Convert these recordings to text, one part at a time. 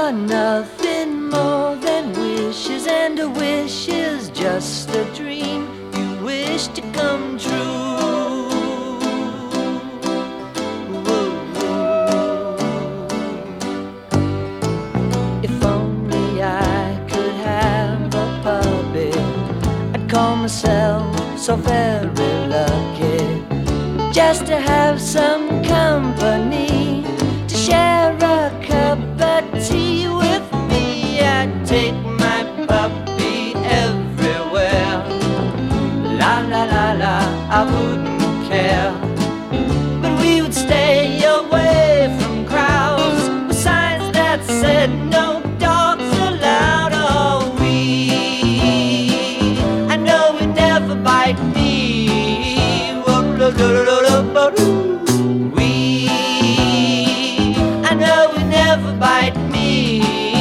are nothing more than wishes, and a wish is just a dream you wish to come true. If only I could have a puppet, I'd call myself so very lucky, just to have some company, to share a cup of tea with me. I'd take my puppy everywhere. La la la la, I wouldn't care. But we would stay away from crowds with signs that said no dogs allowed. Oh, I know we'd never bite me. I know we'd never bite me.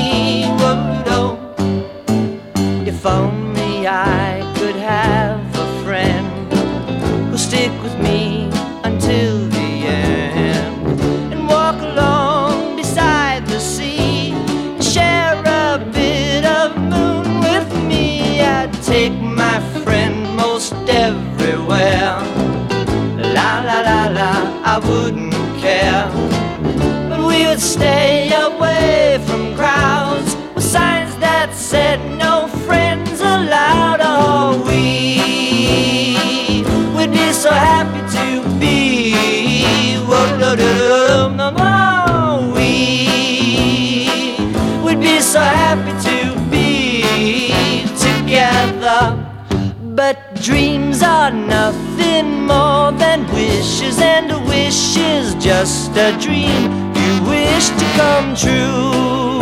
If only I could have a friend who'll stick with me until the end, and walk along beside the sea, and share a bit of moon with me. I'd take my friend most everywhere. La la la la, I wouldn't care. But we would stay away from crowds with signs that said no friends allowed. Oh, we'd be so happy to be. We'd be so happy to be together. But dreams are nothing more than wishes, and a wish is just a dream you wish to come true.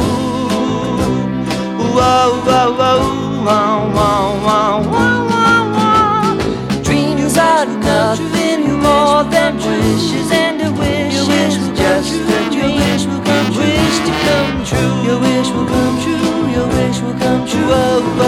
Whoa, whoa, whoa, whoa, whoa, whoa, whoa, whoa. Dreams are nothing more than wishes, and a wish is just a dream you wish to come true. Your wish will come true. Your wish will come true. Whoa, whoa.